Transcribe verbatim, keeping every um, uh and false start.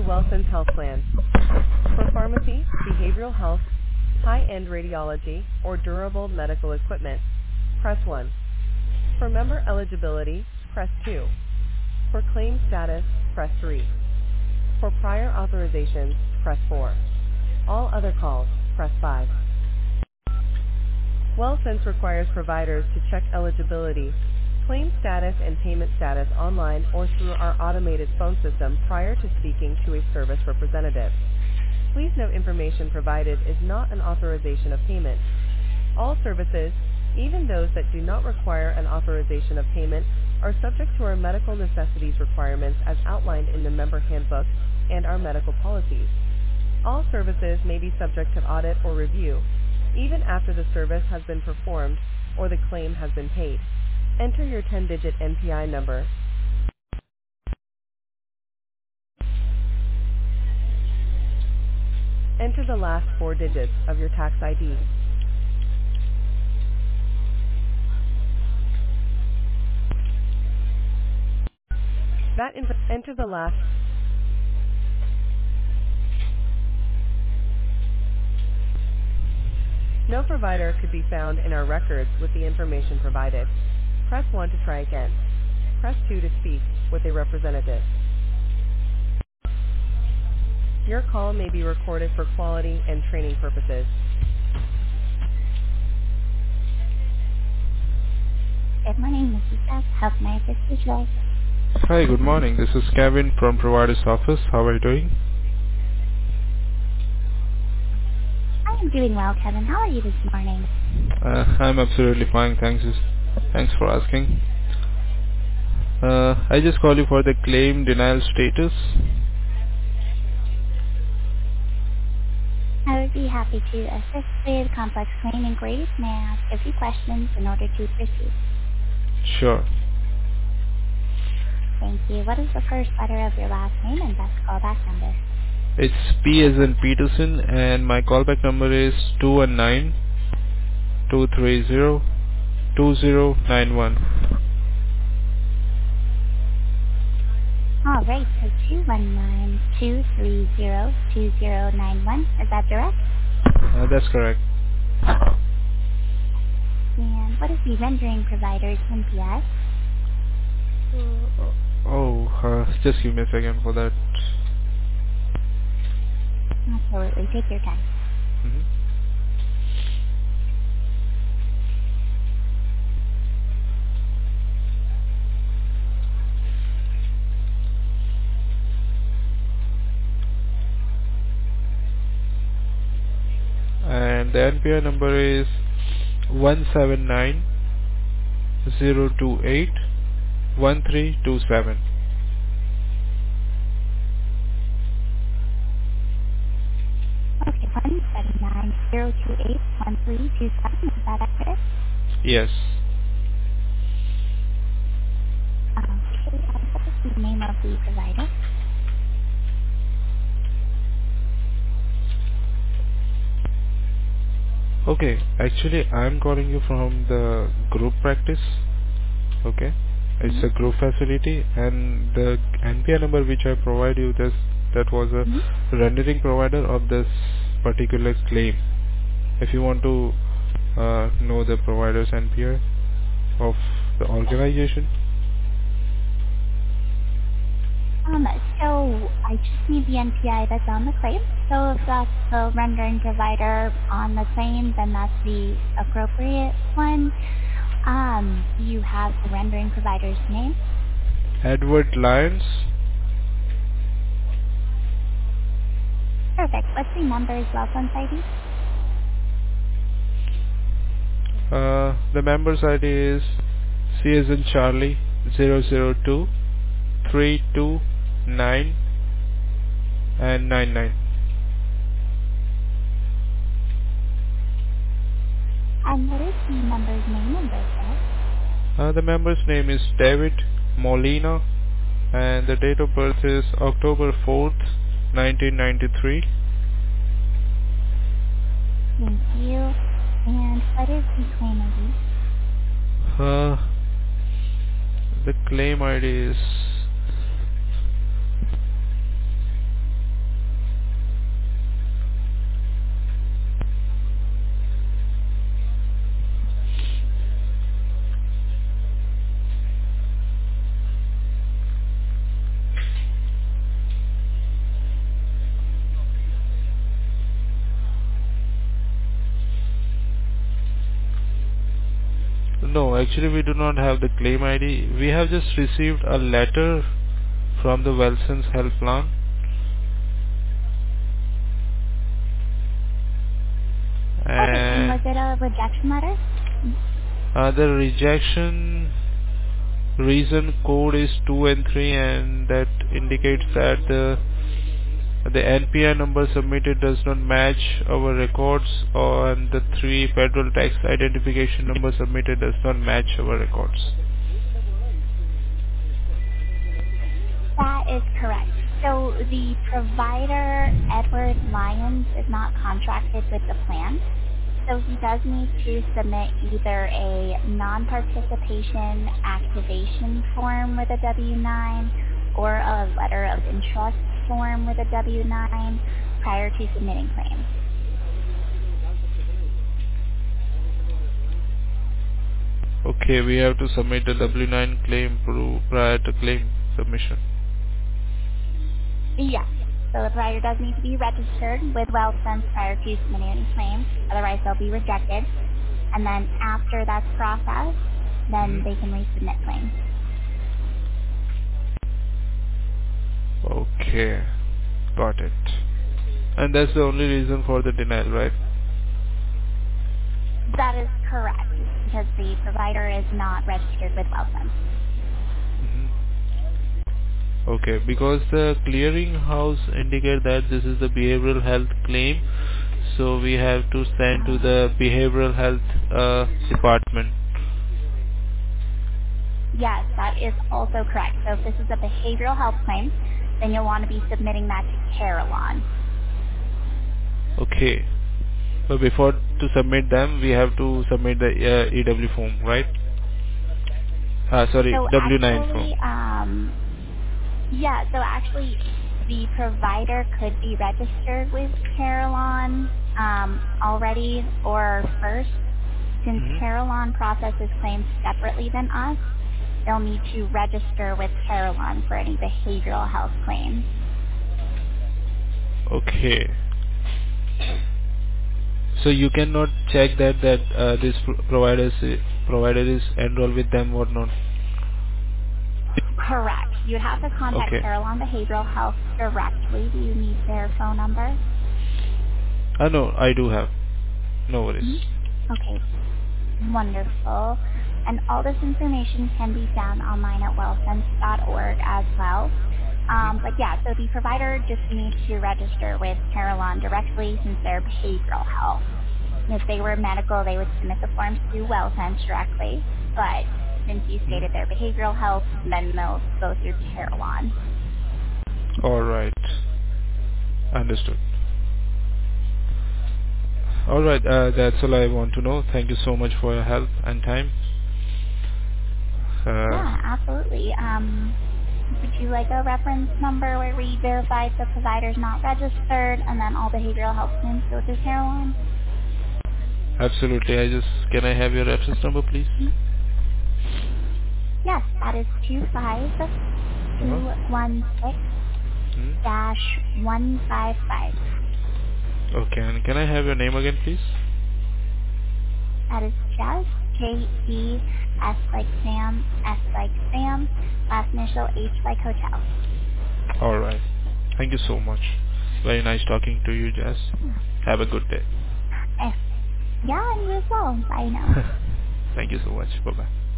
WellSense Health Plan. For pharmacy, behavioral health, high-end radiology, or durable medical equipment, press one. For member eligibility, press two. For claim status, press three. For prior authorizations, press four. All other calls, press five. WellSense requires providers to check eligibility, claim status and payment status online or through our automated phone system prior to speaking to a service representative. Please note information provided is not an authorization of payment. All services, even those that do not require an authorization of payment, are subject to our medical necessities requirements as outlined in the member handbook and our medical policies. All services may be subject to audit or review, even after the service has been performed or the claim has been paid. Enter your ten-digit N P I number. Enter the last four digits of your tax I D. That inf- enter the last. No provider could be found in our records with the information provided. Press one to try again. Press two to speak with a representative. Your call may be recorded for quality and training purposes. Good morning, Missus Beth. How can I assist you today? Hi, good morning. This is Kevin from Provider's Office. How are you doing? I am doing well, Kevin. How are you this morning? Uh, I'm absolutely fine. Thanks. Thanks for asking. Uh, I just call you for the claim denial status. I would be happy to assist with complex claim inquiries. May I ask a few questions in order to proceed? Sure. Thank you. What is the first letter of your last name and best callback number? It's P as in Peterson, and my callback number is two one nine, two three zero, two zero nine one. All right, so two one nine, two three zero, two zero nine one. Is that direct? Uh, that's correct. And what is the rendering provider's N P I? Oh, uh, just give me a second for that. Absolutely. Take your time. Mhm. And the N P I number is one seven nine zero two eight one three two seven. Okay, one seven nine zero two eight one three two seven. Is that accurate? Yes. Okay, uh, what is the name of the provider? Okay, actually I'm calling you from the group practice. Okay, it's a Mm-hmm. group facility, and the N P I number which I provide you, this that was a Mm-hmm. rendering provider of this particular claim. If you want to uh, know the provider's N P I of the organization. Um, so I just need the N P I that's on the claim. So if that's the rendering provider on the claim, then that's the appropriate one. Um, do you have the rendering provider's name? Edward Lyons. Perfect. What's the member's license I D? Uh, the member's I D is C as in Charlie zero zero two three two nine and nine nine. And what is the member's name and birthday? Uh, the member's name is David Molina, and the date of birth is October fourth, nineteen ninety-three. Thank you. And what is the claim I D? Uh, the claim I D is actually we do not have the claim I D. We have just received a letter from the Wilson's health plan. Okay, and was And it a rejection letter? uh, the rejection reason code is two and three, and that indicates that the the N P I number submitted does not match our records, or and the three federal tax identification number submitted does not match our records. That is correct. So the provider, Edward Lyons, is not contracted with the plan. So he does need to submit either a non-participation activation form with a W nine or a letter of interest form with a W nine prior to submitting claims. Okay, we have to submit the W nine claim pro- prior to claim submission. Yes. So the provider does need to be registered with WellSense prior to submitting any claims. Otherwise, they'll be rejected. And then after that's processed, then Mhm. they can resubmit claims. Okay, got it. And that's the only reason for the denial, right? That is correct, because the provider is not registered with WellSense. Mhm. Okay, because the clearinghouse indicate that this is the behavioral health claim, so we have to send to the behavioral health uh, department. Yes, that is also correct. So if this is a behavioral health claim, then you'll want to be submitting that to Carelon. Okay, so before to submit them, we have to submit the uh, E W form, right? Uh, sorry, So W nine form. actually, um, yeah, so actually the provider could be registered with Carelon um, already or first. Since Mhm. Carelon processes claims separately than us, they'll need to register with Carelon for any behavioral health claims. Okay. So you cannot check that that uh, this pro- provider is provider is enrolled with them or not. Correct. You'd have to contact Okay. Carelon Behavioral Health directly. Do you need their phone number? Uh, no, I do have. No worries. Mhm. Okay, wonderful. And all this information can be found online at wellsense dot org as well. Um, but yeah, so the provider just needs to register with Carelon directly since they're behavioral health. And if they were medical, they would submit the forms to WellSense directly. But since you Mhm. stated they're behavioral health, then they'll go through Carelon. All right. Understood. All right. Uh, that's all I want to know. Thank you so much for your help and time. Uh, Yeah, absolutely. Um, would you like a reference number where we verify the provider's not registered and then all behavioral health claims go through Carelon? absolutely. I just can I have your reference number, please? Mhm. Yes, that is two five Uh-huh. two one six Hmm. dash one five five. Okay. And can I have your name again, please? That is Jess, J E S like Sam, S like Sam, last initial H like hotel. All right. Thank you so much. Very nice talking to you, Jess. Have a good day. Eh, yeah, and you as well. Bye now. Thank you so much. Bye bye.